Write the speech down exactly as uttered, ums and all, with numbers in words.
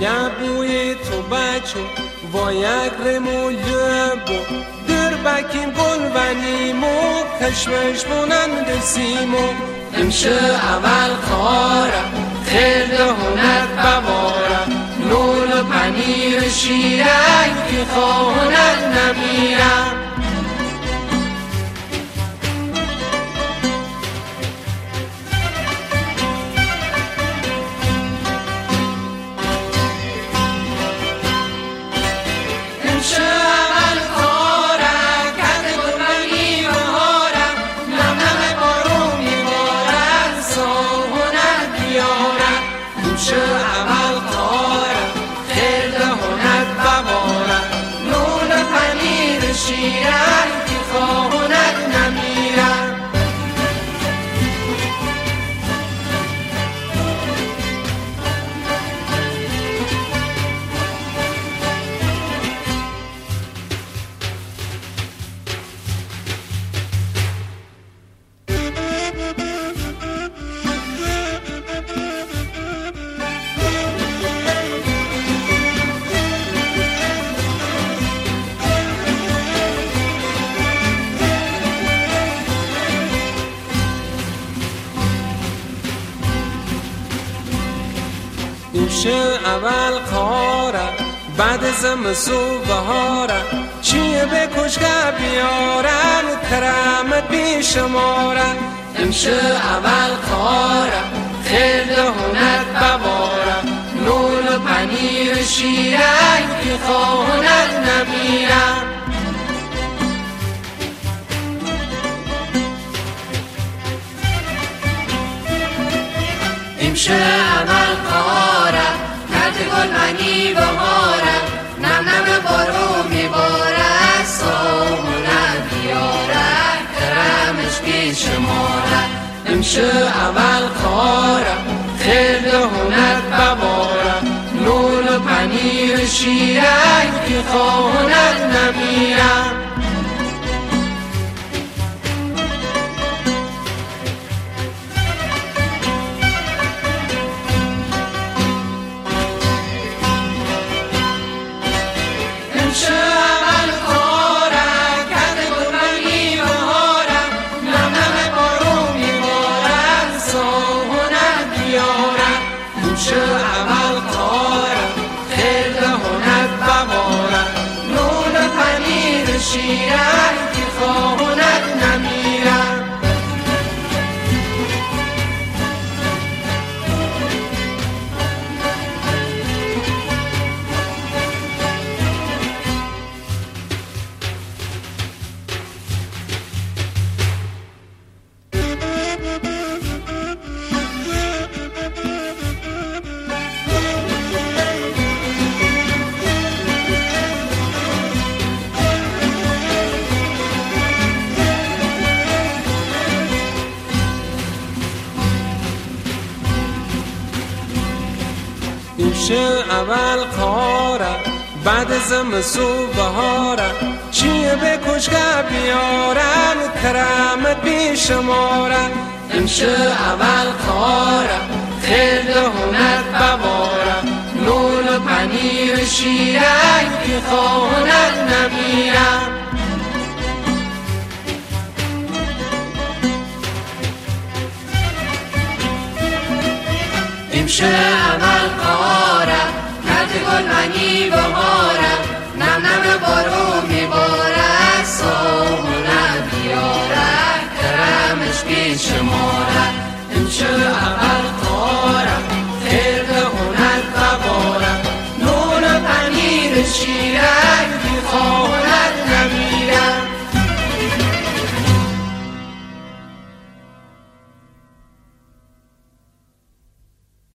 بوی تو بچو و یک رمو لبو در بکیم گل و نیمو کشمش بونند سیمو امشه اول کارم خیلی هنر ببارم نول و پنیر شیرک که خواهنت نمیرم شیرک که خواهنت نمیرم امشه اول کارم بعد زمستون بهارم چیه به کشگه بیارم کرامت بیشمارم امشه اول کارم خیلی هنر ببارم نول و پنیر شیرک که خواهنت نمیرم امشه اول کارم کرد گل منی بهارم نم نم بارو میبارد سامونه بیارد کرمش بیشمارد امشه اول کارم خیلی هنر ببارم نول و پنیر شیرک که خواهنت نمیرم شیرک که خواهنت نمیرم امشه اول کارم بعد زمستون بهارم چیه به کشگه بیارم کرامت بیشمارم امشه اول کارم خیلی هنر ببارم نول و پنیر شیرک که خواهنت نمیرم امشه اول کارم کرد گل منی بهارم نم نم بارو میبارد سامونه بیارد کرمش بیشمارد امشه اول کارم خیلی هنر ببارم نون پنیر شیرک که خواهد